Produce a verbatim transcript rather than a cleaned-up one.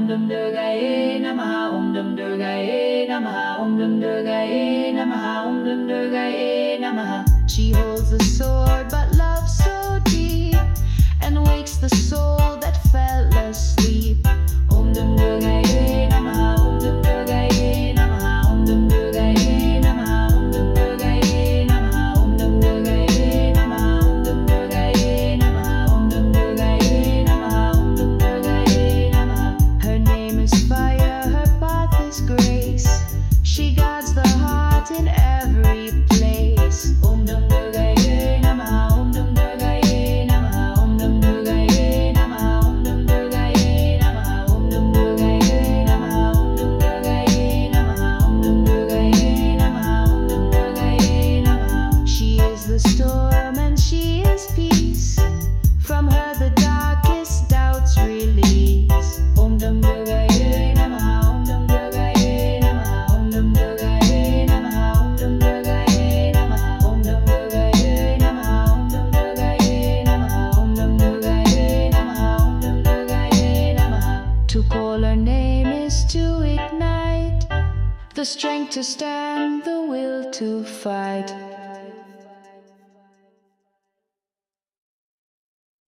Dum Durgaye Namaha Om Dum Durgaye Namaha Om Dum Durgaye Namaha Om Dum Durgaye Namaha. She holds the sword but loves so deep, and wakes the soul that fell asleep. Om Dum Durgaye Namaha Om Dum Durgaye Namaha Om Dum Durgaye Namaha Om Dum Durgaye Namaha Om Dum Durgaye Namaha Om Dum Durgaye Namaha Om Dum Durgaye Namaha Om Dum Durgaye Namaha. Her name is fire, her path is grace. She guards the heart in every place. Om Dum Durgaye Namaha Om Dum Durgaye Namaha Om Dum Durgaye Namaha Om Dum Durgaye Namaha Om Dum Durgaye Namaha Om Dum Durgaye Namaha Om Dum Durgaye Namaha Om Dum Durgaye Namaha. She is the storm and she is peace. From her the darkest doubts release. Om Dum Durgaye Namaha Om Dum Durgaye Namaha Om Dum Durgaye Namaha Om Dum Durgaye Namaha Om Dum Durgaye Namaha Om Dum Durgaye Namaha Om Dum Durgaye Namaha Om Dum Durgaye Namaha. To call her name is to ignite the strength to stand, the will to fight.